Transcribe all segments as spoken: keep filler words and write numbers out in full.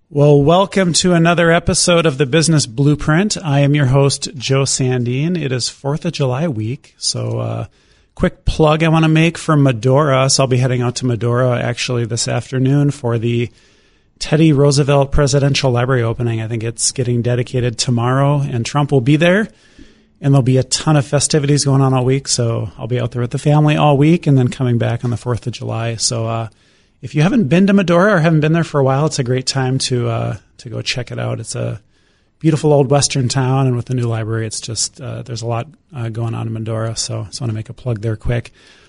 Well, welcome to another episode of the Business Blueprint. I am your host, Joe Sandine. It is fourth of July week, so uh, quick plug I want to make for Medora. So I'll be heading out to Medora actually this afternoon for the Teddy Roosevelt Presidential Library opening. I think it's getting dedicated tomorrow, and Trump will be there, and there'll be a ton of festivities going on all week, so I'll be out there with the family all week and then coming back on the fourth of July. So uh if you haven't been to Medora or haven't been there for a while, it's a great time to uh, to go check it out. It's a beautiful old Western town, and with the new library, it's just uh, there's a lot uh, going on in Medora. So I just want to make a plug there quick.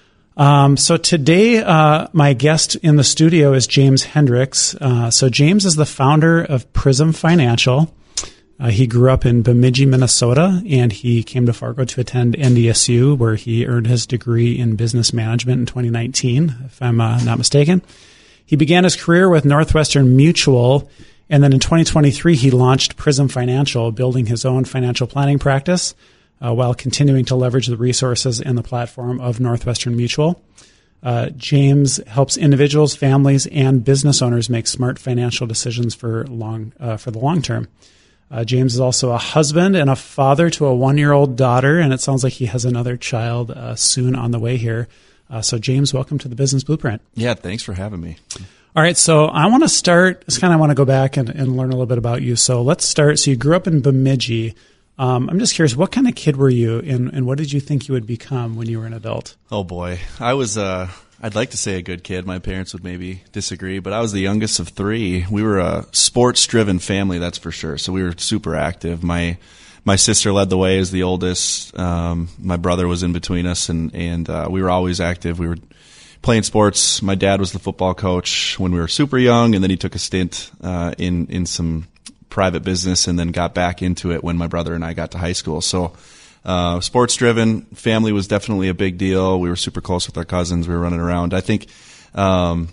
Um, so today, uh, my guest in the studio is James Hendricks. Uh, so James is the founder of Prism Financial. Uh, he grew up in Bemidji, Minnesota, and he came to Fargo to attend N D S U, where he earned his degree in business management in twenty nineteen, if I'm uh, not mistaken. He began his career with Northwestern Mutual, and then in twenty twenty-three, he launched Prism Financial, building his own financial planning practice uh, while continuing to leverage the resources and the platform of Northwestern Mutual. Uh, James helps individuals, families, and business owners make smart financial decisions for long uh, for the long term. Uh, James is also a husband and a father to a one-year-old daughter, and it sounds like he has another child uh, soon on the way here. Uh, so, James, welcome to the Business Blueprint. Yeah, thanks for having me. All right, so I want to start, just kind of want to go back and, and learn a little bit about you. So let's start. So you grew up in Bemidji. Um, I'm just curious, what kind of kid were you, and, and what did you think you would become when you were an adult? Oh, boy. I was, uh, I'd like to say a good kid. My parents would maybe disagree, but I was the youngest of three. We were a sports-driven family, that's for sure, so we were super active. My my sister led the way as the oldest. Um, my brother was in between us, and, and uh, we were always active. We were playing sports. My dad was the football coach when we were super young, and then he took a stint uh, in, in some private business and then got back into it when my brother and I got to high school. So uh, sports-driven, family was definitely a big deal. We were super close with our cousins. We were running around. I think um,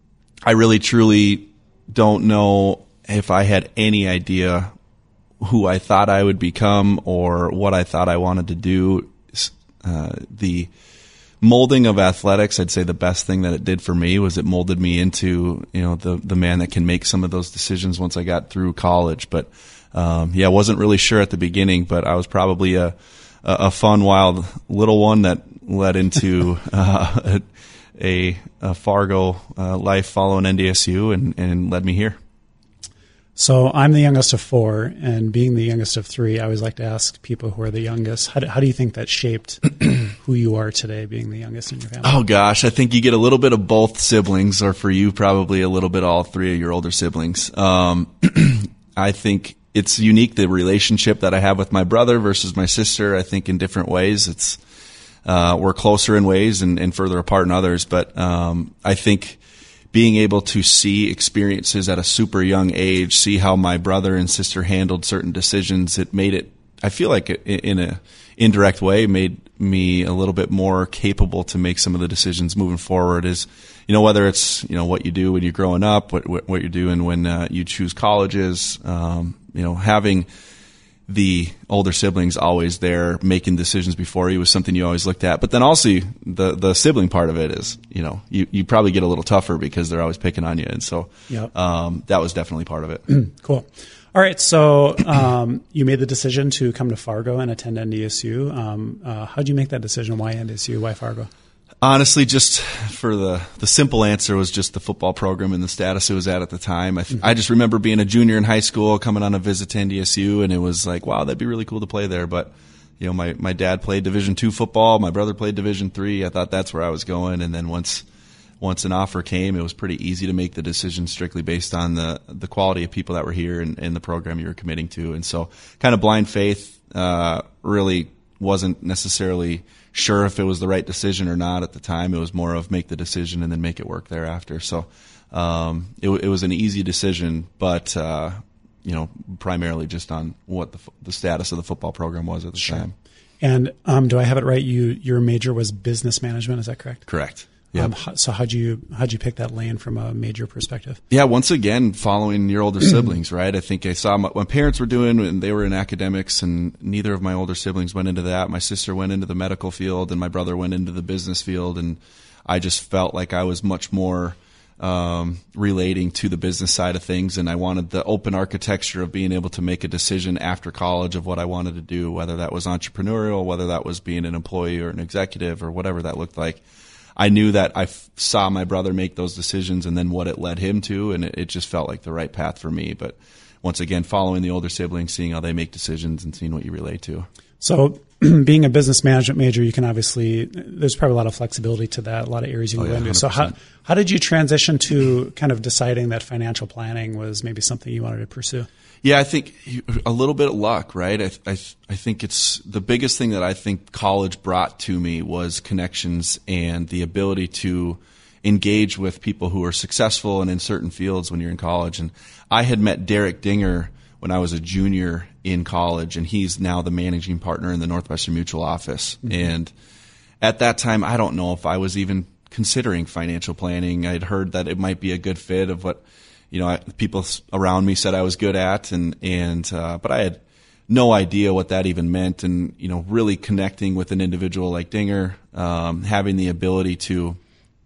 I really, truly don't know if I had any idea who I thought I would become or what I thought I wanted to do. Uh, the molding of athletics, I'd say the best thing that it did for me was it molded me into, you know, the the man that can make some of those decisions once I got through college. But um, yeah, I wasn't really sure at the beginning, but I was probably a a fun, wild little one that led into uh, a, a Fargo uh, life following N D S U and, and led me here. So I'm the youngest of four, and being the youngest of three, I always like to ask people who are the youngest, how do, how do you think that shaped who you are today, being the youngest in your family? Oh, gosh, I think you get a little bit of both siblings, or for you, probably a little bit all three of your older siblings. Um, I think it's unique, the relationship that I have with my brother versus my sister. I think in different ways, it's uh, we're closer in ways and, and further apart in others. But um, I think being able to see experiences at a super young age, see how my brother and sister handled certain decisions, it made it, I feel like it, in a indirect way, made me a little bit more capable to make some of the decisions moving forward. Is, you know, whether it's, you know, what you do when you're growing up, what what, what you're doing when uh, you choose colleges, um, you know, having the older siblings always there making decisions before you was something you always looked at. But then also the the sibling part of it is, you know, you, you probably get a little tougher because they're always picking on you. And so yep. um, that was definitely part of it. Cool. All right. So um, you made the decision to come to Fargo and attend N D S U. Um, uh, how did you make that decision? Why N D S U? Why Fargo? Honestly, just for the, the simple answer was just the football program and the status it was at at the time. I, th- mm-hmm. I just remember being a junior in high school, coming on a visit to N D S U, and it was like, wow, that'd be really cool to play there. But, you know, my, my dad played Division two football. My brother played Division three. I thought that's where I was going. And then once once an offer came, it was pretty easy to make the decision strictly based on the, the quality of people that were here and, and the program you were committing to. And so kind of blind faith, uh, really wasn't necessarily sure if it was the right decision or not at the time. It was more of make the decision and then make it work thereafter. So um, it, it was an easy decision, but uh, you know, primarily just on what the the status of the football program was at the sure. time. And um, do I have it right? You your major was business management. Is that correct? Correct. Yep. Um, so how'd you how'd you pick that lane from a major perspective? Yeah, once again, following your older siblings, right? I think I saw what my parents were doing, and they were in academics, and neither of my older siblings went into that. My sister went into the medical field, and my brother went into the business field, and I just felt like I was much more um, relating to the business side of things. And I wanted the open architecture of being able to make a decision after college of what I wanted to do, whether that was entrepreneurial, whether that was being an employee or an executive or whatever that looked like. I knew that I f- saw my brother make those decisions and then what it led him to, and it, it just felt like the right path for me. But once again, following the older siblings, seeing how they make decisions and seeing what you relate to. So being a business management major, you can obviously, there's probably a lot of flexibility to that, a lot of areas you can Oh, yeah, go into. So how, how did you transition to kind of deciding that financial planning was maybe something you wanted to pursue? Yeah, I think a little bit of luck, right? I, I, I think it's the biggest thing that I think college brought to me was connections and the ability to engage with people who are successful and in certain fields when you're in college. And I had met Derek Dinger when I was a junior in college, and he's now the managing partner in the Northwestern Mutual office. Mm-hmm. And at that time, I don't know if I was even considering financial planning. I'd heard that it might be a good fit of what, you know, I, people around me said I was good at, and and uh, but I had no idea what that even meant. And you know, really connecting with an individual like Dinger, um, having the ability to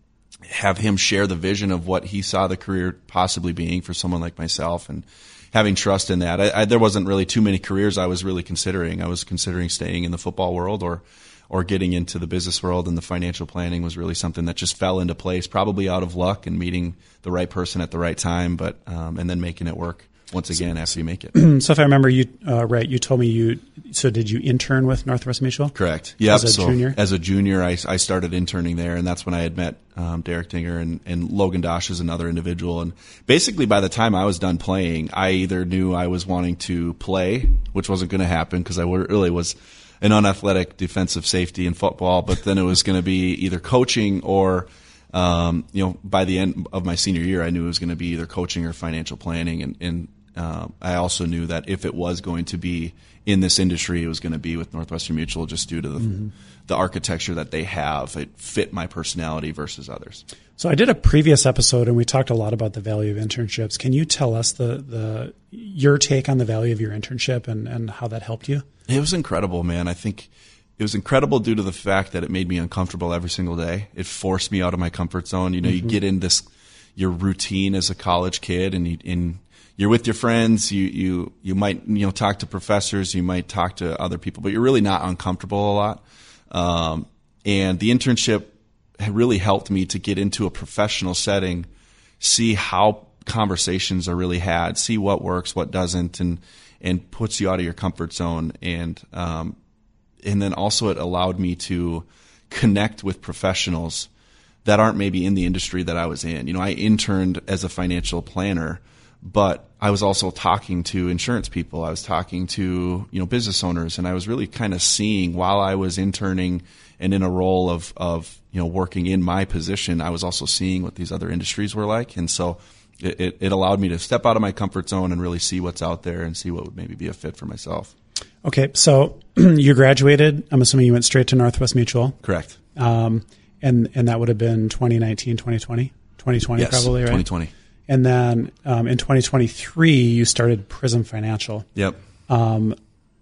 have him share the vision of what he saw the career possibly being for someone like myself, and having trust in that. I, I, there wasn't really too many careers I was really considering. I was considering staying in the football world or or getting into the business world, and the financial planning was really something that just fell into place, probably out of luck and meeting the right person at the right time, but um, and then making it work once again after you make it. So if I remember you uh, right, you told me you, so did you intern with Northwest Mutual? Correct. Yeah. As a so junior? As a junior, I, I started interning there, and that's when I had met um, Derek Dinger, and, and Logan Dosh is another individual. And basically by the time I was done playing, I either knew I was wanting to play, which wasn't going to happen because I really was an unathletic defensive safety in football, but then it was going to be either coaching or, um, you know, by the end of my senior year, I knew it was going to be either coaching or financial planning. And, and uh, I also knew that if it was going to be in this industry, it was going to be with Northwestern Mutual, just due to the, mm-hmm. the architecture that they have. It fit my personality versus others. So I did a previous episode, and we talked a lot about the value of internships. Can you tell us the, the your take on the value of your internship and, and how that helped you? It was incredible, man. I think it was incredible due to the fact that it made me uncomfortable every single day. It forced me out of my comfort zone. You know, mm-hmm. you get in this, your routine as a college kid, and you, and you're with your friends. You, you, you might, you know, talk to professors. You might talk to other people, but you're really not uncomfortable a lot. Um, and the internship really helped me to get into a professional setting, see how conversations are really had, see what works, what doesn't, and, and puts you out of your comfort zone. And, um, and then also it allowed me to connect with professionals that aren't maybe in the industry that I was in. You know, I interned as a financial planner, but I was also talking to insurance people. I was talking to, you know, business owners, and I was really kind of seeing while I was interning and in a role of, of, you know, working in my position, I was also seeing what these other industries were like. And so it, it, it allowed me to step out of my comfort zone and really see what's out there and see what would maybe be a fit for myself. Okay. So you graduated. I'm assuming you went straight to Northwest Mutual. Correct. Um, and, and that would have been twenty nineteen, twenty twenty, twenty twenty yes, probably, right? twenty twenty. And then um, in twenty twenty-three, you started Prism Financial. Yep. Um,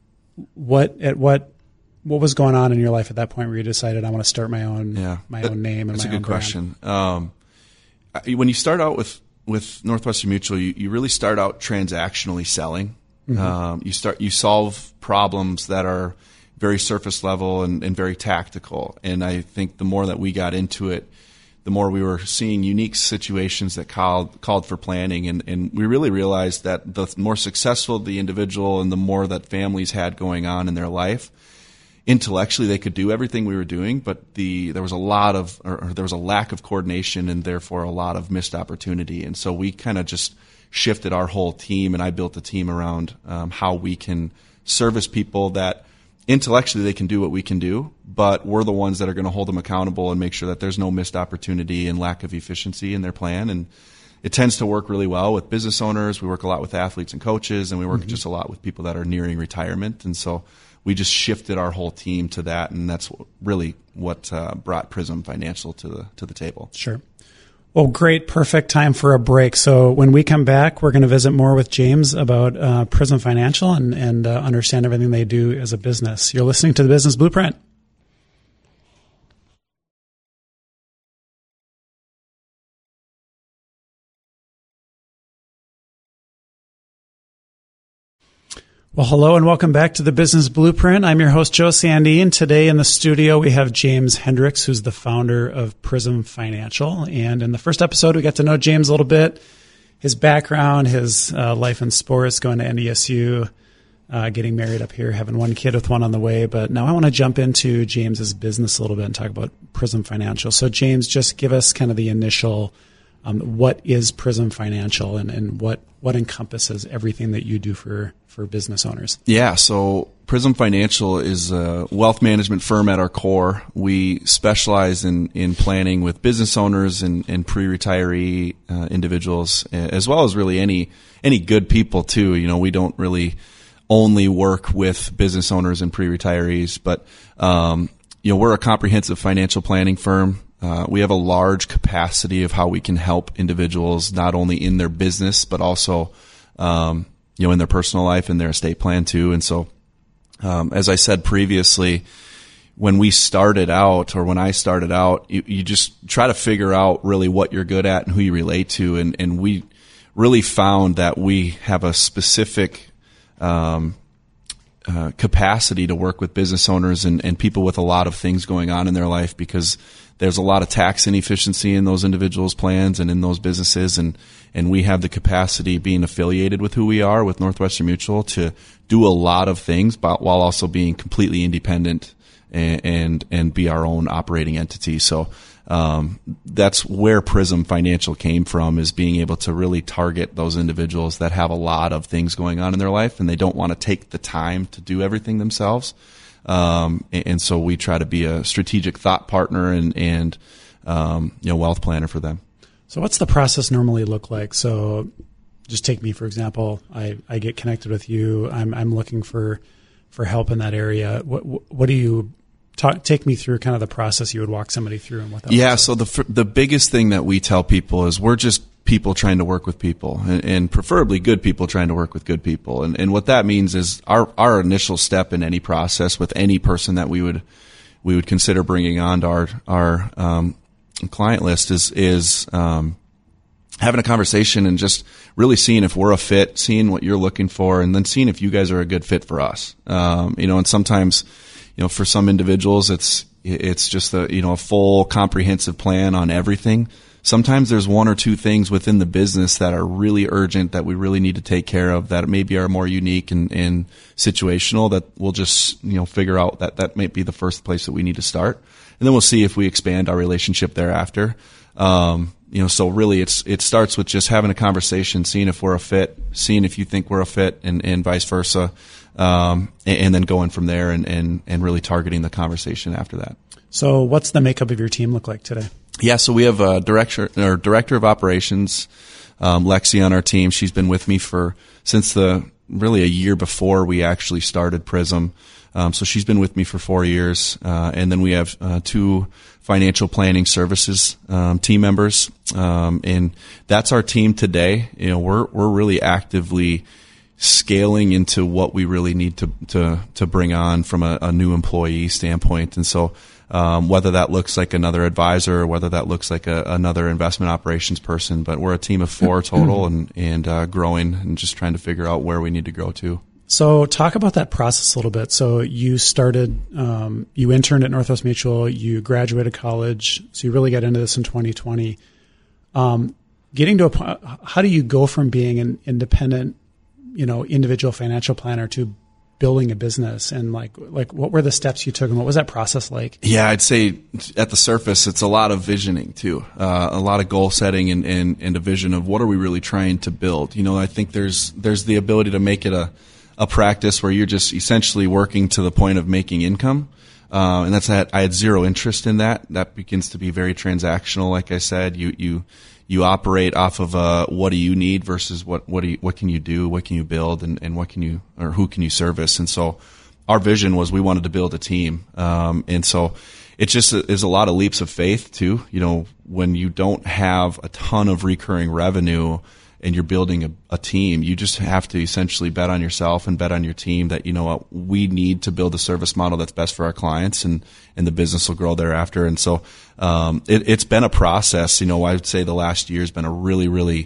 what at what what was going on in your life at that point where you decided I want to start my own yeah, my that, own name and that's my a good own question. Um, when you start out with with Northwestern Mutual, you, you really start out transactionally selling. Mm-hmm. Um, you start you solve problems that are very surface level and, and very tactical. And I think the more that we got into it, the more we were seeing unique situations that called called for planning, and, and we really realized that the more successful the individual and the more that families had going on in their life, intellectually they could do everything we were doing, but the there was a lot of or, or there was a lack of coordination and therefore a lot of missed opportunity. And so we kind of just shifted our whole team, and I built a team around um, how we can service people that intellectually they can do what we can do, but we're the ones that are going to hold them accountable and make sure that there's no missed opportunity and lack of efficiency in their plan. And it tends to work really well with business owners. We work a lot with athletes and coaches, and we work mm-hmm. just a lot with people that are nearing retirement. And so we just shifted our whole team to that, and that's really what uh, brought Prism Financial to the to the table. Sure. Well, great. Perfect time for a break. So when we come back, we're going to visit more with James about uh, Prism Financial and, and uh, understand everything they do as a business. You're listening to The Business Blueprint. Well, hello and welcome back to the Business Blueprint. I'm your host, Joe Sandine. Today in the studio, we have James Hendricks, who's the founder of Prism Financial. And in the first episode, we got to know James a little bit, his background, his uh, life in sports, going to N D S U, uh, getting married up here, having one kid with one on the way. But now I want to jump into James's business a little bit and talk about Prism Financial. So James, just give us kind of the initial, um, what is Prism Financial and, and what, what encompasses everything that you do for for business owners? Yeah, so Prism Financial is a wealth management firm at our core. We specialize in, in planning with business owners and, and pre-retiree uh, individuals, as well as really any any good people too. You know, we don't really only work with business owners and pre-retirees, but um, you know, we're a comprehensive financial planning firm. Uh, we have a large capacity of how we can help individuals not only in their business but also um, you know, in their personal life and their estate plan too. And so, um, as I said previously, when we started out or when I started out, you, you just try to figure out really what you're good at and who you relate to. And, and we really found that we have a specific, um, uh, capacity to work with business owners and, and people with a lot of things going on in their life, because there's a lot of tax inefficiency in those individuals' plans and in those businesses. And, and we have the capacity, being affiliated with who we are with Northwestern Mutual, to do a lot of things, but while also being completely independent and, and, and be our own operating entity. So, um, that's where Prism Financial came from, is being able to really target those individuals that have a lot of things going on in their life and they don't want to take the time to do everything themselves. Um, and so we try to be a strategic thought partner and, and, um, you know, wealth planner for them. So what's the process normally look like? So just take me, for example, I, I get connected with you. I'm, I'm looking for, for help in that area. What, what do you talk, take me through kind of the process you would walk somebody through and what that Yeah. looks So like? the, the biggest thing that we tell people is we're just people trying to work with people, and, and preferably good people trying to work with good people. And, and what that means is our, our initial step in any process with any person that we would, we would consider bringing on to our, our, um, client list is, is, um, having a conversation and just really seeing if we're a fit, seeing what you're looking for, and then seeing if you guys are a good fit for us. Um, you know, and sometimes, you know, for some individuals, it's, it's just a, you know, a full comprehensive plan on everything. Sometimes there's one or two things within the business that are really urgent that we really need to take care of, that maybe are more unique and, and situational, that we'll just, you know, figure out that that might be the first place that we need to start. And then we'll see if we expand our relationship thereafter. Um, you know, so really it's, it starts with just having a conversation, seeing if we're a fit, seeing if you think we're a fit, and, and vice versa. Um, and, and then going from there and, and, and really targeting the conversation after that. So what's the makeup of your team look like today? Yeah, so we have a director or director of operations, um, Lexi, on our team. She's been with me for since the really a year before we actually started Prism. Um, so she's been with me for four years, uh, and then we have uh, two financial planning services um, team members, um, and that's our team today. You know, we're we're really actively scaling into what we really need to to to bring on from a, a new employee standpoint, and so. Um, whether that looks like another advisor or whether that looks like a, another investment operations person, but we're a team of four total and, and uh, growing and just trying to figure out where we need to grow to. So talk about that process a little bit. So you started, um, you interned at Northwest Mutual, you graduated college, so you really got into this in twenty twenty. Um, getting to a point, how do you go from being an independent, you know, individual financial planner to building a business, and like, like what were the steps you took and what was that process like? Yeah, I'd say at the surface, it's a lot of visioning too, uh, a lot of goal setting and, and, and a vision of what are we really trying to build. You know, I think there's, there's the ability to make it a, a practice where you're just essentially working to the point of making income. Uh, and that's that. I had zero interest in that. That begins to be very transactional. Like I said, you, you, you operate off of uh, what do you need versus what what do you, what can you do, what can you build, and, and what can you or who can you service. And so our vision was we wanted to build a team, um, and so it just is a lot of leaps of faith too. You know, when you don't have a ton of recurring revenue and you're building a, a team, you just have to essentially bet on yourself and bet on your team that, you know what, we need to build a service model that's best for our clients, and, and the business will grow thereafter. And so, um, it, it's been a process. You know, I would say the last year has been a really, really,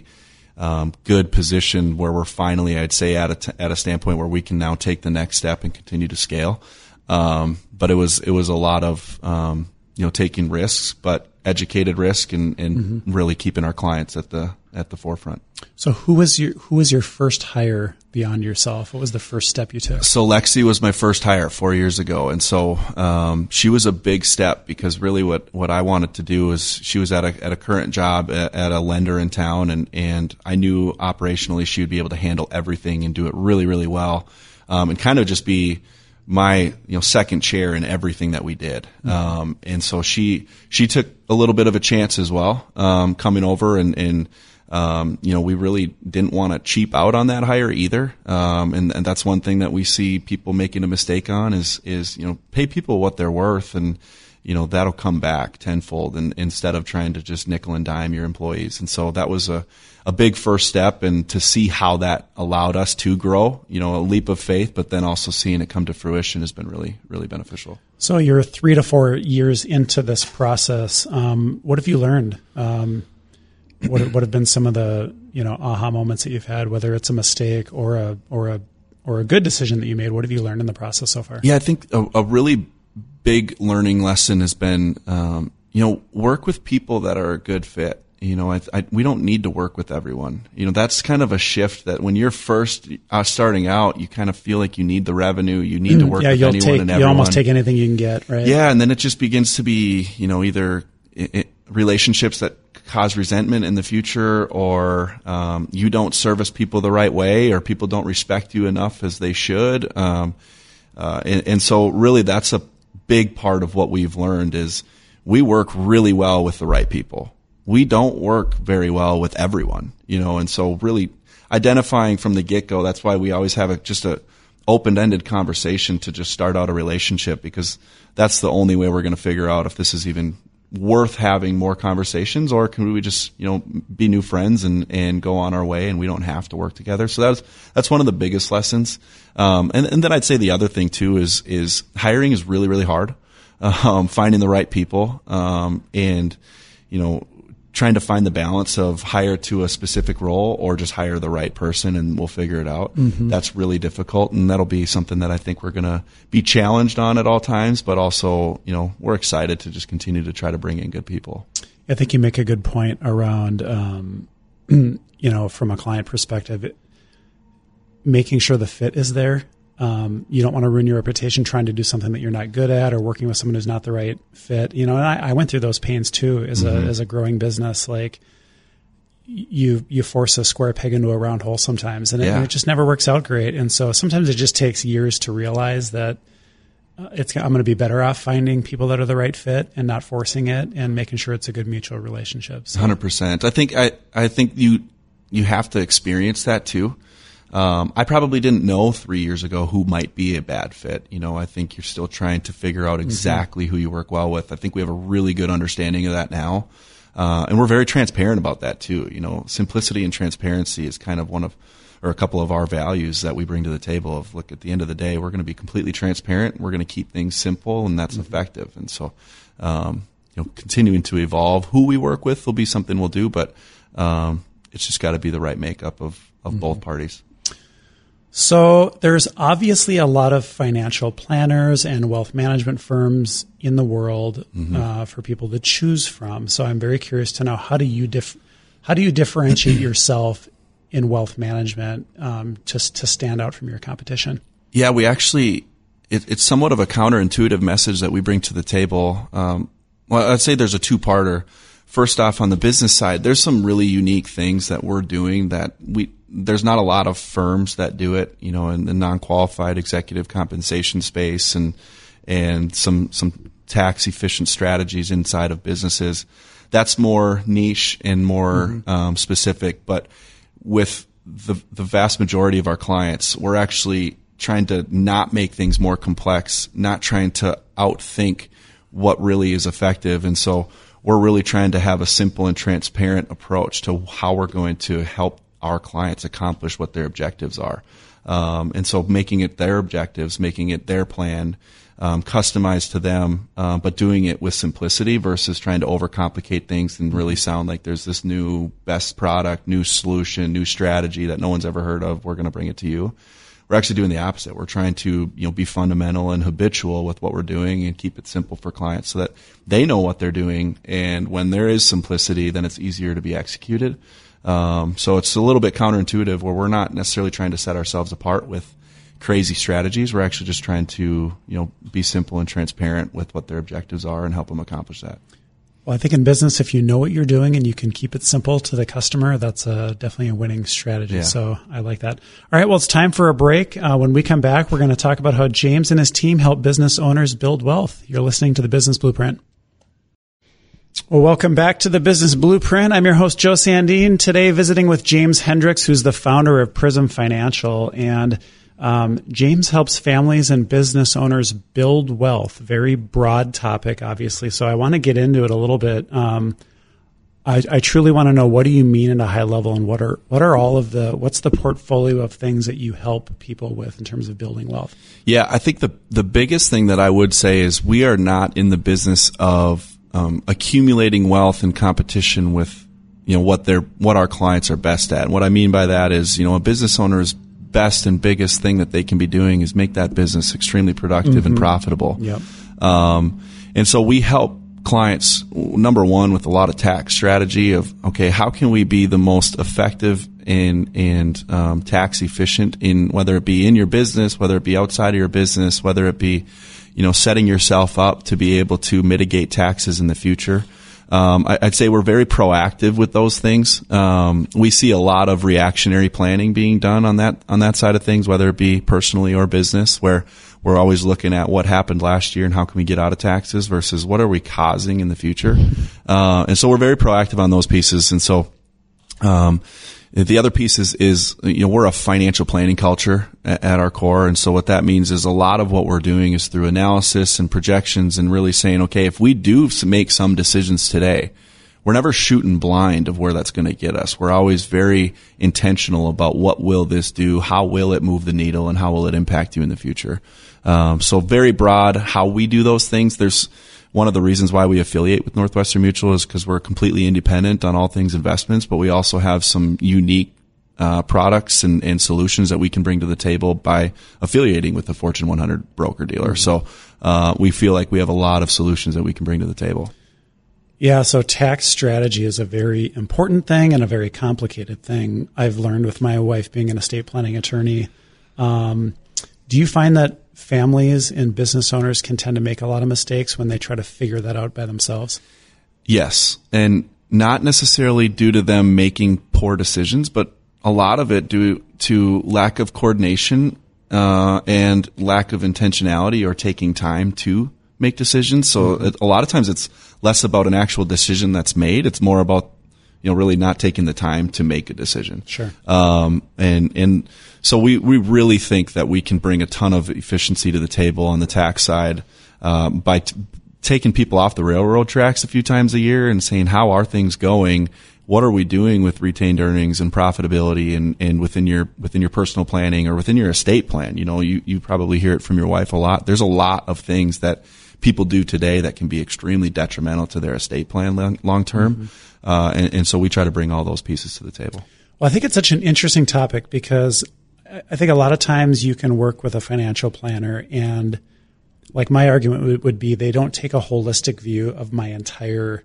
um, good position where we're finally, I'd say, at a t- at a standpoint where we can now take the next step and continue to scale. Um, but it was it was a lot of um, you know taking risks, but educated risk, and, and mm-hmm. really keeping our clients at the at the forefront. So who was your who was your first hire beyond yourself? What was the first step you took? So Lexi was my first hire four years ago, and so um, she was a big step, because really what, what I wanted to do is, she was at a at a current job at, at a lender in town, and and I knew operationally she would be able to handle everything and do it really really well, um, and kind of just be my you know second chair in everything that we did. Mm-hmm. Um, and so she she took a little bit of a chance as well, um, coming over, and and um, you know we really didn't want to cheap out on that hire either. Um, and, and that's one thing that we see people making a mistake on is is you know pay people what they're worth, and you know that'll come back tenfold, and instead of trying to just nickel and dime your employees. And so that was a a big first step, and to see how that allowed us to grow, you know, a leap of faith, but then also seeing it come to fruition has been really, really beneficial. So you're three to four years into this process. Um, what have you learned? Um, what, what have been some of the, you know, aha moments that you've had, whether it's a mistake or a, or a, or a good decision that you made? What have you learned in the process so far? Yeah, I think a, a really big learning lesson has been, um, you know, work with people that are a good fit. You know, I, I, we don't need to work with everyone. You know, that's kind of a shift that when you're first uh, starting out, you kind of feel like you need the revenue, you need to work yeah, with you'll anyone take, and everyone. You almost take anything you can get, right? Yeah, and then it just begins to be, you know, either it, it, relationships that cause resentment in the future, or um, you don't service people the right way, or people don't respect you enough as they should. Um, uh, and, and so really that's a big part of what we've learned is we work really well with the right people. We don't work very well with everyone, you know, and so really identifying from the get-go, that's why we always have a, just a open-ended conversation to just start out a relationship, because that's the only way we're going to figure out if this is even worth having more conversations, or can we just, you know, be new friends and, and go on our way, and we don't have to work together. So that's, that's one of the biggest lessons. Um, and, and then I'd say the other thing too is, is hiring is really, really hard. Um, finding the right people, um, and, you know, trying to find the balance of hire to a specific role or just hire the right person and we'll figure it out. Mm-hmm. That's really difficult, and that'll be something that I think we're going to be challenged on at all times, but also, you know, we're excited to just continue to try to bring in good people. I think you make a good point around, um, you know, from a client perspective, it, making sure the fit is there. Um, you don't want to ruin your reputation trying to do something that you're not good at, or working with someone who's not the right fit. You know, and I, I went through those pains too as mm-hmm. a as a growing business. Like you you force a square peg into a round hole sometimes, and it, yeah. and it just never works out great. And so sometimes it just takes years to realize that uh, it's I'm going to be better off finding people that are the right fit and not forcing it, and making sure it's a good mutual relationship. So. one hundred percent. I think I I think you you have to experience that too. Um, I probably didn't know three years ago who might be a bad fit. You know, I think you're still trying to figure out exactly mm-hmm. who you work well with. I think we have a really good understanding of that now. Uh, and we're very transparent about that too. You know, simplicity and transparency is kind of one of, or a couple of our values that we bring to the table of, look, at the end of the day, we're going to be completely transparent. We're going to keep things simple, and that's mm-hmm. effective. And so, um, you know, continuing to evolve who we work with will be something we'll do, but, um, it's just got to be the right makeup of, of mm-hmm. both parties. So there's obviously a lot of financial planners and wealth management firms in the world mm-hmm. uh, for people to choose from. So I'm very curious to know, how do you dif- how do you differentiate yourself in wealth management um, just to stand out from your competition? Yeah, we actually it, it's somewhat of a counterintuitive message that we bring to the table. Um, well, I'd say there's a two-parter. First off, on the business side, there's some really unique things that we're doing that we. There's not a lot of firms that do it, you know, in the non-qualified executive compensation space, and and some some tax efficient strategies inside of businesses. That's more niche and more mm-hmm. um, specific. But with the the vast majority of our clients, we're actually trying to not make things more complex, not trying to outthink what really is effective, and so we're really trying to have a simple and transparent approach to how we're going to help our clients accomplish what their objectives are. Um, and so making it their objectives, making it their plan, um, customized to them, uh, but doing it with simplicity versus trying to overcomplicate things and really sound like there's this new best product, new solution, new strategy that no one's ever heard of. We're going to bring it to you. We're actually doing the opposite. We're trying to, you know, be fundamental and habitual with what we're doing and keep it simple for clients so that they know what they're doing. And when there is simplicity, then it's easier to be executed. Um, so it's a little bit counterintuitive where we're not necessarily trying to set ourselves apart with crazy strategies. We're actually just trying to, you know, be simple and transparent with what their objectives are and help them accomplish that. Well, I think in business, if you know what you're doing and you can keep it simple to the customer, that's uh, definitely a winning strategy. Yeah. So I like that. All right. Well, it's time for a break. Uh, when we come back, we're going to talk about how James and his team help business owners build wealth. You're listening to the Business Blueprint. Well, welcome back to the Business Blueprint. I'm your host, Joe Sandine. Today, visiting with James Hendricks, who's the founder of Prism Financial. And um, James helps families and business owners build wealth. Very broad topic, obviously. So I want to get into it a little bit. Um, I, I truly want to know, what do you mean at a high level, and what are what are all of the what's the portfolio of things that you help people with in terms of building wealth? Yeah, I think the the biggest thing that I would say is we are not in the business of Um, accumulating wealth in competition with, you know, what they're, what our clients are best at. And what I mean by that is, you know, a business owner's best and biggest thing that they can be doing is make that business extremely productive mm-hmm. and profitable. Yep. Um, and so we help clients, number one, with a lot of tax strategy of, okay, how can we be the most effective and, and, um, tax efficient in, whether it be in your business, whether it be outside of your business, whether it be, you know, setting yourself up to be able to mitigate taxes in the future. Um, I, I'd say we're very proactive with those things. Um, we see a lot of reactionary planning being done on that, on that side of things, whether it be personally or business, where we're always looking at what happened last year and how can we get out of taxes versus what are we causing in the future. Uh, and so we're very proactive on those pieces. And so, um, the other piece is, is, you know, we're a financial planning culture at, at our core. And so what that means is a lot of what we're doing is through analysis and projections and really saying, okay, if we do make some decisions today, we're never shooting blind of where that's going to get us. We're always very intentional about what will this do, how will it move the needle, and how will it impact you in the future. Um, so very broad how we do those things. There's one of the reasons why we affiliate with Northwestern Mutual is because we're completely independent on all things investments, but we also have some unique uh, products and, and solutions that we can bring to the table by affiliating with the Fortune one hundred broker dealer. Mm-hmm. So uh, we feel like we have a lot of solutions that we can bring to the table. Yeah, so tax strategy is a very important thing and a very complicated thing. I've learned with my wife being an estate planning attorney. Um, do you find that families and business owners can tend to make a lot of mistakes when they try to figure that out by themselves? Yes, and not necessarily due to them making poor decisions, but a lot of it due to lack of coordination uh, and lack of intentionality or taking time to make decisions. So mm-hmm. it, a lot of times it's less about an actual decision that's made. It's more about, you know, really not taking the time to make a decision. Sure. Um, and, and so we, we really think that we can bring a ton of efficiency to the table on the tax side, um, by t- taking people off the railroad tracks a few times a year and saying, how are things going? What are we doing with retained earnings and profitability and, and within your, within your personal planning or within your estate plan? You know, you, you probably hear it from your wife a lot. There's a lot of things that people do today that can be extremely detrimental to their estate plan long, long term. Mm-hmm. Uh, and, and so we try to bring all those pieces to the table. Well, I think it's such an interesting topic because I think a lot of times you can work with a financial planner, and like my argument would, would be they don't take a holistic view of my entire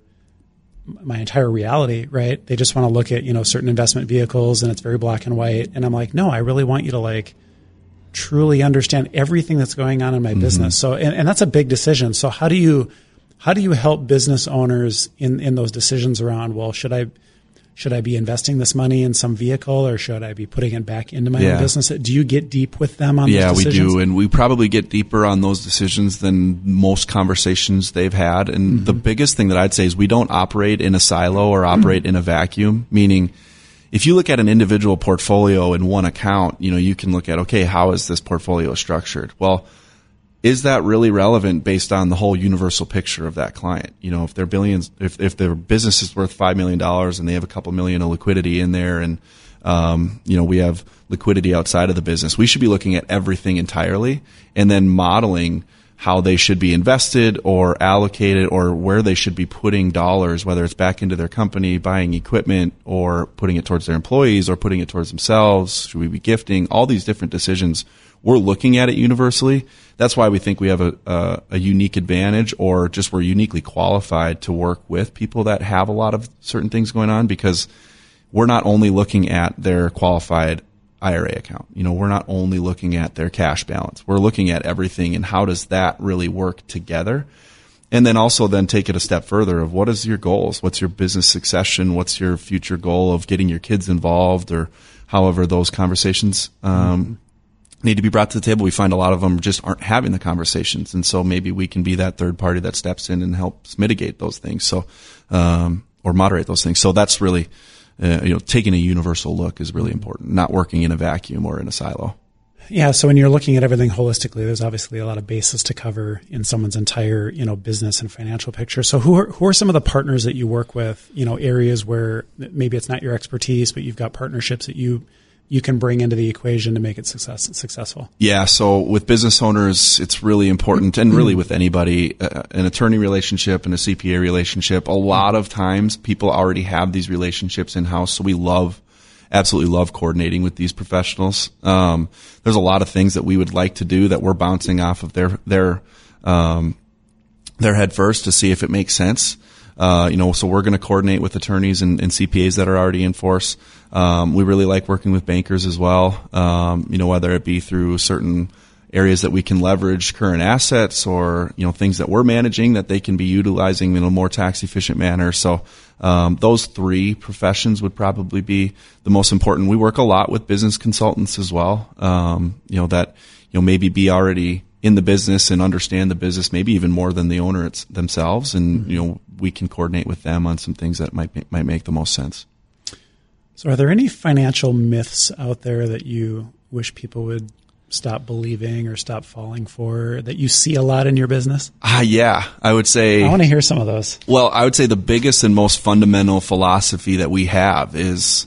my entire reality, right? They just want to look at, you know, certain investment vehicles and it's very black and white. And I'm like, no, I really want you to like truly understand everything that's going on in my mm-hmm. business. So, and, and that's a big decision. So how do you, how do you help business owners in, in those decisions around, well, should I, should I be investing this money in some vehicle or should I be putting it back into my yeah. own business? Do you get deep with them on yeah, those decisions? Yeah, we do. And we probably get deeper on those decisions than most conversations they've had. And mm-hmm. the biggest thing that I'd say is we don't operate in a silo or operate mm-hmm. in a vacuum, meaning if you look at an individual portfolio in one account, you know, you can look at, okay, how is this portfolio structured? Well, is that really relevant based on the whole universal picture of that client? You know, if their billions, if, if their business is worth five million dollars and they have a couple million of liquidity in there and, um, you know, we have liquidity outside of the business, we should be looking at everything entirely and then modeling how they should be invested or allocated or where they should be putting dollars, whether it's back into their company, buying equipment, or putting it towards their employees or putting it towards themselves. Should we be gifting? All these different decisions. We're looking at it universally. That's why we think we have a, a, a unique advantage, or just we're uniquely qualified to work with people that have a lot of certain things going on, because we're not only looking at their qualified I R A account. You know, we're not only looking at their cash balance. We're looking at everything and how does that really work together? And then also then take it a step further of what is your goals? What's your business succession? What's your future goal of getting your kids involved, or however those conversations um, mm-hmm. need to be brought to the table? We find a lot of them just aren't having the conversations. And so maybe we can be that third party that steps in and helps mitigate those things. So, um, or moderate those things. So that's really, Uh, you know, taking a universal look is really important, not working in a vacuum or in a silo. Yeah. So when you're looking at everything holistically, there's obviously a lot of bases to cover in someone's entire, you know, business and financial picture. So who are, who are some of the partners that you work with, you know, areas where maybe it's not your expertise, but you've got partnerships that you, you can bring into the equation to make it success, successful? Yeah. So with business owners, it's really important, and really with anybody, uh, an attorney relationship and a C P A relationship, a lot of times people already have these relationships in house. So we love, absolutely love coordinating with these professionals. Um, there's a lot of things that we would like to do that we're bouncing off of their, their, um, their head first to see if it makes sense. Uh, you know, so we're going to coordinate with attorneys and, and C P As that are already in force. Um, we really like working with bankers as well. Um, you know, whether it be through certain areas that we can leverage current assets, or, you know, things that we're managing that they can be utilizing in a more tax efficient manner. So, um, those three professions would probably be the most important. We work a lot with business consultants as well. Um, you know, that, you know, maybe be already in the business and understand the business, maybe even more than the owner it's themselves. And, mm-hmm. you know, we can coordinate with them on some things that might, might make the most sense. So are there any financial myths out there that you wish people would stop believing or stop falling for, that you see a lot in your business? Ah, uh, yeah, I would say. I want to hear some of those. Well, I would say the biggest and most fundamental philosophy that we have is,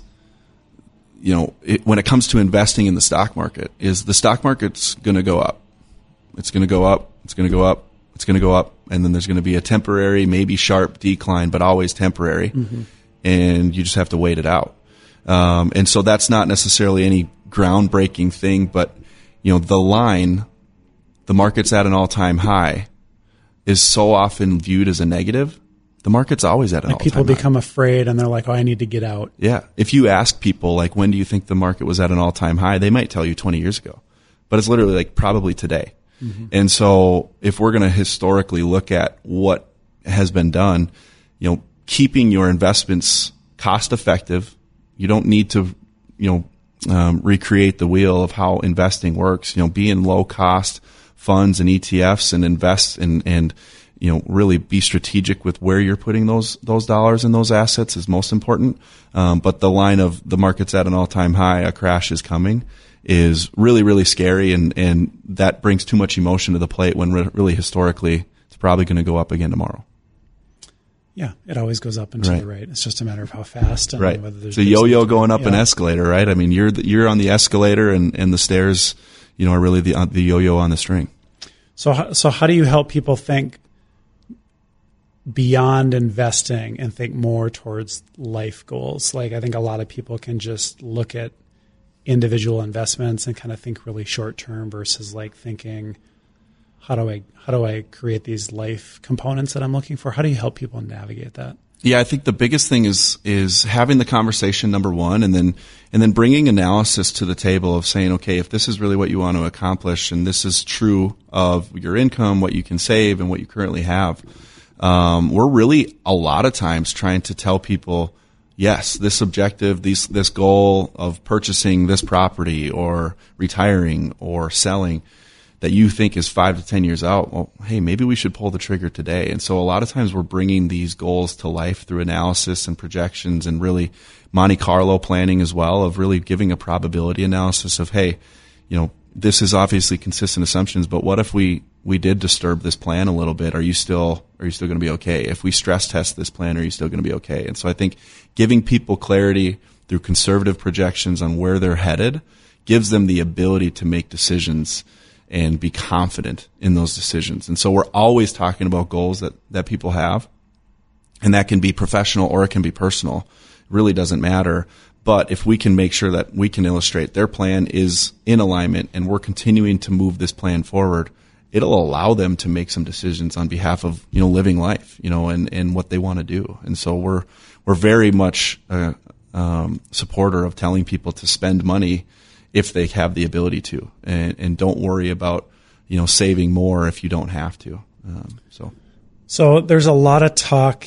you know, it, when it comes to investing in the stock market, is the stock market's going to go up. It's going to go up. It's going to go up. It's going to go up. And then there's going to be a temporary, maybe sharp decline, but always temporary. Mm-hmm. And you just have to wait it out. Um, and so that's not necessarily any groundbreaking thing, but, you know, the line, the market's at an all-time high, is so often viewed as a negative. The market's always at an like all-time high. People become afraid and they're like, oh, I need to get out. Yeah. If you ask people, like, when do you think the market was at an all-time high? They might tell you twenty years ago, but it's literally like probably today. Mm-hmm. And so if we're going to historically look at what has been done, you know, keeping your investments cost effective, you don't need to, you know, um, recreate the wheel of how investing works. You know, be in low cost funds and E T Fs and invest and, and, you know, really be strategic with where you're putting those, those dollars and those assets is most important. Um, but the line of the market's at an all time high, a crash is coming, is really, really scary. And, and that brings too much emotion to the plate when re- really historically it's probably going to go up again tomorrow. Yeah, it always goes up and to right. the right. It's just a matter of how fast. And right. whether there's it's a yo-yo going up yeah. an escalator, right? I mean, you're the, you're on the escalator, and, and the stairs, you know, are really the the yo-yo on the string. So, so how do you help people think beyond investing and think more towards life goals? Like, I think a lot of people can just look at individual investments and kind of think really short term versus like thinking, how do I how do I create these life components that I'm looking for? How do you help people navigate that? Yeah, I think the biggest thing is is having the conversation, number one, and then and then bringing analysis to the table of saying, okay, if this is really what you want to accomplish, and this is true of your income, what you can save, and what you currently have, um, we're really a lot of times trying to tell people, yes, this objective, these, this goal of purchasing this property or retiring or selling that you think is five to ten years out, well, hey, maybe we should pull the trigger today. And so a lot of times we're bringing these goals to life through analysis and projections and really Monte Carlo planning as well, of really giving a probability analysis of, hey, you know, this is obviously consistent assumptions, but what if we, we did disturb this plan a little bit? Are you still, are you still going to be okay? If we stress test this plan, are you still going to be okay? And so I think giving people clarity through conservative projections on where they're headed gives them the ability to make decisions and be confident in those decisions. And so we're always talking about goals that, that people have, and that can be professional or it can be personal. It really doesn't matter. But if we can make sure that we can illustrate their plan is in alignment and we're continuing to move this plan forward, it'll allow them to make some decisions on behalf of, you know, living life, you know, and, and what they want to do. And so we're, we're very much a um, supporter of telling people to spend money if they have the ability to, and, and don't worry about, you know, saving more if you don't have to. Um, so, so there's a lot of talk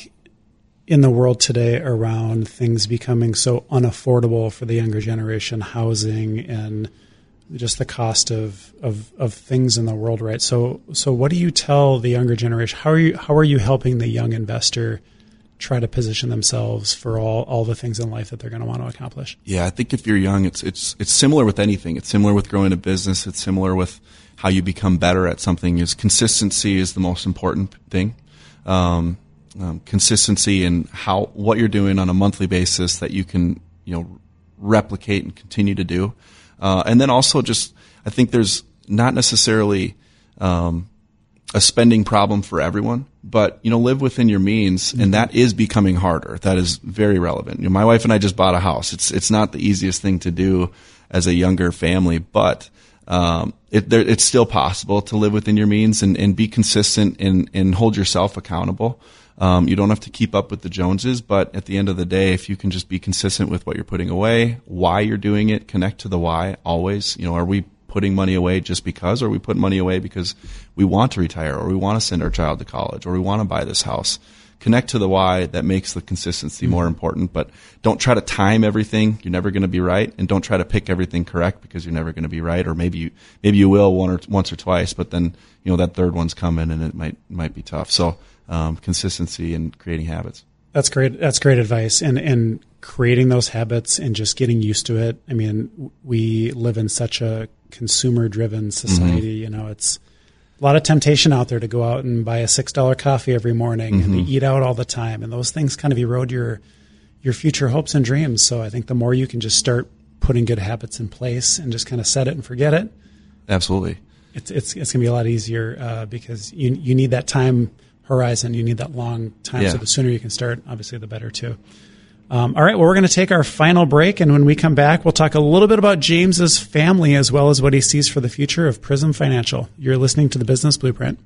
in the world today around things becoming so unaffordable for the younger generation, housing and just the cost of, of, of things in the world, right? So, so what do you tell the younger generation? How are you, how are you helping the young investor try to position themselves for all, all the things in life that they're going to want to accomplish? Yeah, I think if you're young, it's, it's, it's similar with anything. It's similar with growing a business. It's similar with how you become better at something. Is consistency is the most important thing. Um, um, consistency in how, what you're doing on a monthly basis that you can, you know, replicate and continue to do. Uh, and then also just, I think there's not necessarily, um, a spending problem for everyone, but, you know, live within your means, and that is becoming harder. That is very relevant. You know, my wife and I just bought a house. It's, it's not the easiest thing to do as a younger family, but, um, it, there, it's still possible to live within your means and, and be consistent and, and hold yourself accountable. Um, you don't have to keep up with the Joneses, but at the end of the day, if you can just be consistent with what you're putting away, why you're doing it, connect to the why always. You know, are we putting money away just because, or are we putting money away because we want to retire, or we want to send our child to college, or we want to buy this house? Connect to the why. That makes the consistency more important, but don't try to time everything. You're never going to be right. And don't try to pick everything correct because you're never going to be right. Or maybe you, maybe you will one or once or twice, but then, you know, that third one's coming and it might, might be tough. So, um, consistency and creating habits. That's great. That's great advice. And, and creating those habits and just getting used to it. I mean, we live in such a consumer driven society. Mm-hmm. You know, it's a lot of temptation out there to go out and buy a six dollar coffee every morning mm-hmm. and to eat out all the time. And those things kind of erode your, your future hopes and dreams. So I think the more you can just start putting good habits in place and just kind of set it and forget it. Absolutely. It's, it's, it's going to be a lot easier, uh, because you, you need that time horizon. You need that long time. Yeah. So the sooner you can start, obviously the better too. Um, all right. Well, we're going to take our final break. And when we come back, we'll talk a little bit about James's family as well as what he sees for the future of Prism Financial. You're listening to the Business Blueprint.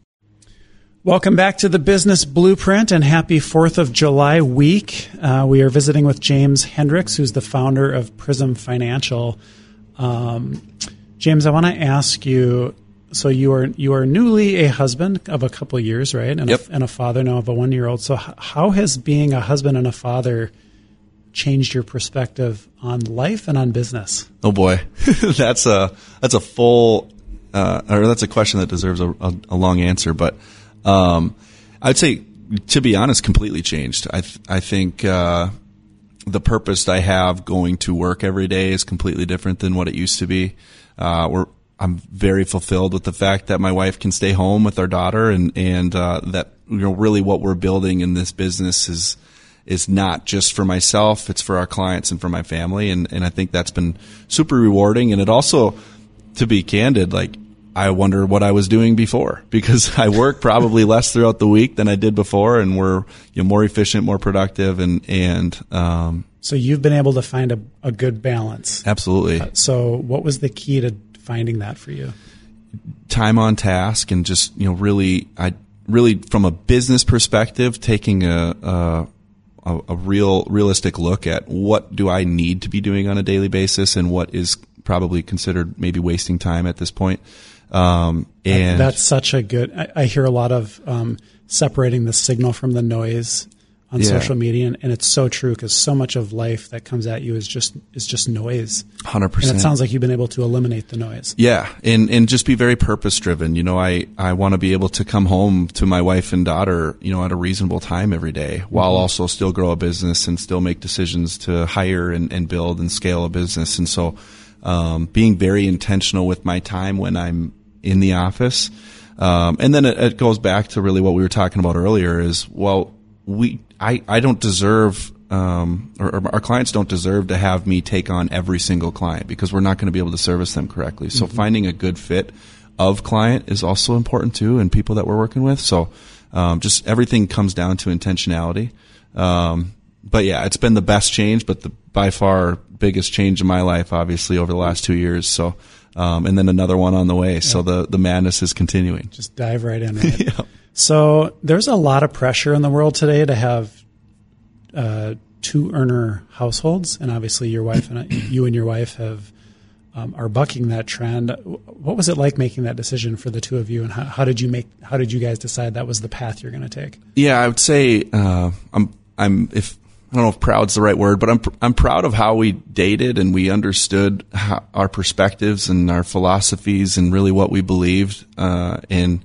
Welcome back to the Business Blueprint and happy fourth of July week. Uh, we are visiting with James Hendricks, who's the founder of Prism Financial. Um, James, I want to ask you, so you are you are newly a husband of a couple of years, right? And, yep. a, and a father now of a one-year-old. So h- how has being a husband and a father changed your perspective on life and on business? Oh boy, that's a that's a full uh, or that's a question that deserves a, a, a long answer. But um, I'd say, to be honest, completely changed. I th- I think uh, the purpose I have going to work every day is completely different than what it used to be. Uh, we're I'm very fulfilled with the fact that my wife can stay home with our daughter, and and uh, that, you know, really what we're building in this business is is not just for myself; it's for our clients and for my family, and and I think that's been super rewarding. And it also, to be candid, like, I wonder what I was doing before, because I work probably less throughout the week than I did before, and we're, you know, more efficient, more productive, and and um, so you've been able to find a, a good balance. Absolutely. Uh, so what was the key to finding that for you? Time on task, and just, you know, really, I really, from a business perspective, taking a, a a real realistic look at what do I need to be doing on a daily basis, and what is probably considered maybe wasting time at this point. Um, and that's such a good. I, I hear a lot of um, separating the signal from the noise on yeah. social media, and, and it's so true, because so much of life that comes at you is just is just noise. one hundred percent. And it sounds like you've been able to eliminate the noise. Yeah, and and just be very purpose driven. You know, I I want to be able to come home to my wife and daughter, you know, at a reasonable time every day, while mm-hmm. also still grow a business and still make decisions to hire and, and build and scale a business. And so, um, being very intentional with my time when I'm in the office, um, and then it, it goes back to really what we were talking about earlier. Is well, we. I, I don't deserve, um, or, or our clients don't deserve to have me take on every single client, because we're not going to be able to service them correctly. So mm-hmm. finding a good fit of client is also important too, and people that we're working with. So um, just everything comes down to intentionality. Um, but yeah, it's been the best change, but the by far biggest change in my life, obviously, over the last two years. So, um, and then another one on the way. Yeah. So the, the madness is continuing. Just dive right in. Right? Yeah. So there's a lot of pressure in the world today to have uh, two earner households. And obviously your wife and I, you and your wife have, um, are bucking that trend. What was it like making that decision for the two of you? And how, how did you make, how did you guys decide that was the path you're going to take? Yeah, I would say, uh, I'm, I'm, if, I don't know if proud's the right word, but I'm I'm proud of how we dated and we understood how, our perspectives and our philosophies and really what we believed. Uh, and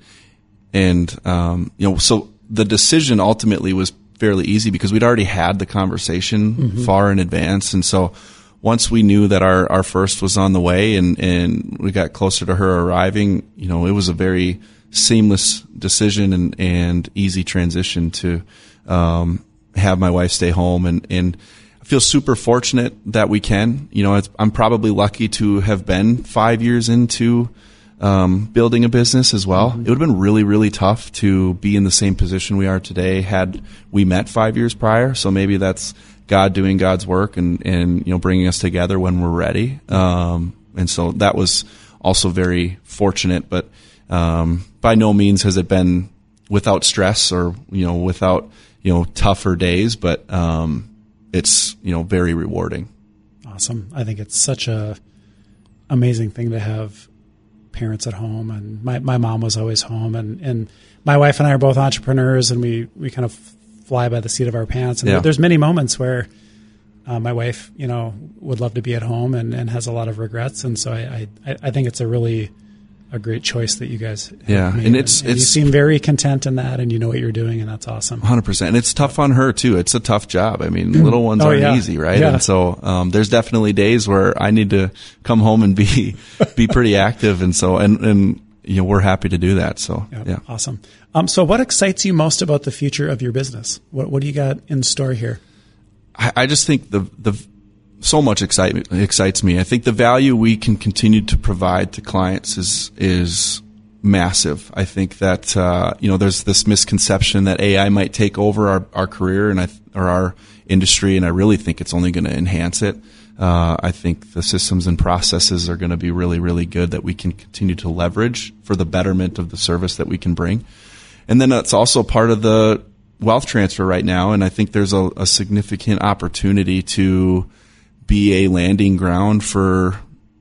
and um, you know, so the decision ultimately was fairly easy because we'd already had the conversation mm-hmm. far in advance. And so once we knew that our, our first was on the way and and we got closer to her arriving, you know, it was a very seamless decision and and easy transition to. Um, have my wife stay home and, and I feel super fortunate that we can, you know, it's, I'm probably lucky to have been five years into, um, building a business as well. Mm-hmm. It would have been really, really tough to be in the same position we are today had we met five years prior. So maybe that's God doing God's work and, and, you know, bringing us together when we're ready. Um, and so that was also very fortunate, but, um, by no means has it been without stress or, you know, without, you know, tougher days, but um, it's, you know, very rewarding. Awesome. I think it's such a amazing thing to have parents at home. And my, my mom was always home. And, and my wife and I are both entrepreneurs, and we, we kind of fly by the seat of our pants. And yeah. there's many moments where uh, my wife, you know, would love to be at home and, and has a lot of regrets. And so I, I, I think it's a really a great choice that you guys have yeah made. and it's and, and it's you seem very content in that, and you know what you're doing, and that's awesome. one hundred percent. And it's tough on her too. It's a tough job. I mean, little ones oh, aren't yeah. easy, right? Yeah. And so um there's definitely days where I need to come home and be be pretty active, and so and and you know, we're happy to do that. So yep. yeah. Awesome. Um so what excites you most about the future of your business? What what do you got in store here? I, I just think the the so much excitement excites me. I think the value we can continue to provide to clients is is massive. I think that, uh, you know, there's this misconception that A I might take over our, our career and I, or our industry, and I really think it's only going to enhance it. Uh, I think the systems and processes are going to be really, really good that we can continue to leverage for the betterment of the service that we can bring. And then that's also part of the wealth transfer right now. And I think there's a, a significant opportunity to be a landing ground for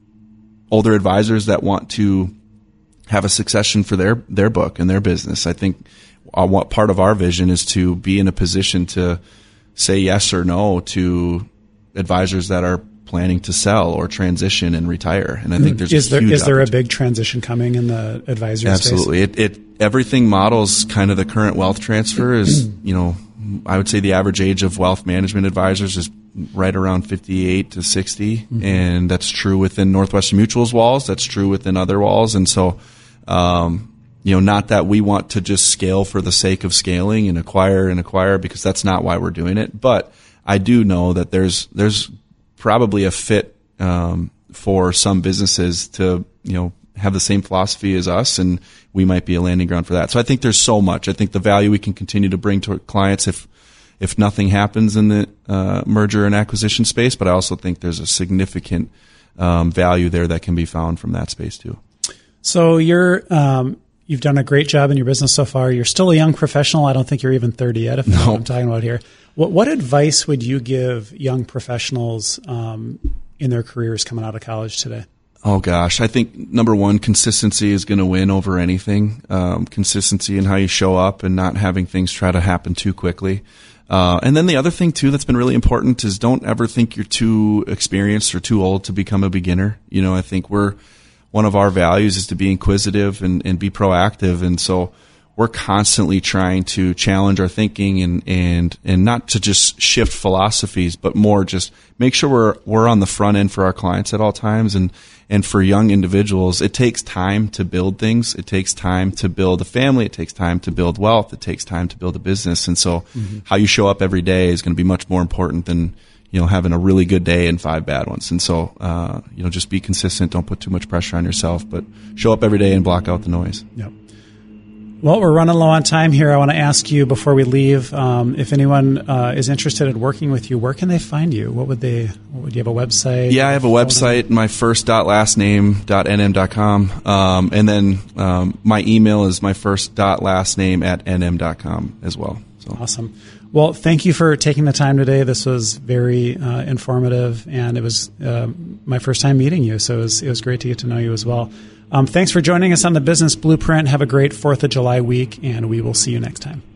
older advisors that want to have a succession for their, their book and their business. I think uh, what part of our vision is to be in a position to say yes or no to advisors that are planning to sell or transition and retire. And I think there's is a there huge is there a big transition coming in the advisory Absolutely. space? It, it everything models kind of the current wealth transfer is, you know, I would say the average age of wealth management advisors is right around fifty-eight to sixty. Mm-hmm. And that's true within Northwestern Mutual's walls. That's true within other walls. And so, um, you know, not that we want to just scale for the sake of scaling and acquire and acquire, because that's not why we're doing it. But I do know that there's, there's probably a fit, um, for some businesses to, you know, have the same philosophy as us, and we might be a landing ground for that. So I think there's so much. I think the value we can continue to bring to our clients if, if nothing happens in the, uh, merger and acquisition space, but I also think there's a significant, um, value there that can be found from that space too. So you're, um, you've done a great job in your business so far. You're still a young professional. I don't think you're even thirty yet, if you know what I'm talking about here. What, what advice would you give young professionals, um, in their careers coming out of college today? Oh gosh, I think number one, consistency is going to win over anything. Um, consistency in how you show up and not having things try to happen too quickly. Uh, and then the other thing too that's been really important is don't ever think you're too experienced or too old to become a beginner. You know, I think we're, one of our values is to be inquisitive and, and be proactive. And so we're constantly trying to challenge our thinking and, and, and not to just shift philosophies, but more just make sure we're, we're on the front end for our clients at all times. And, and for young individuals, it takes time to build things. It takes time to build a family. It takes time to build wealth. It takes time to build a business. And so mm-hmm. how you show up every day is going to be much more important than, you know, having a really good day and five bad ones. And so, uh, you know, just be consistent. Don't put too much pressure on yourself, but show up every day and block out the noise. Yep. Well, we're running low on time here. I want to ask you before we leave, um, if anyone uh, is interested in working with you, where can they find you? What would they, what would you have a website? Yeah, I have a website, my first dot last name dot n m dot com. Um, and then um, my email is my first dot last name at n m dot com as well. So. Awesome. Well, thank you for taking the time today. This was very uh, informative, and it was uh, my first time meeting you, so it was, it was great to get to know you as well. Um, thanks for joining us on the Business Blueprint. Have a great fourth of July week, and we will see you next time.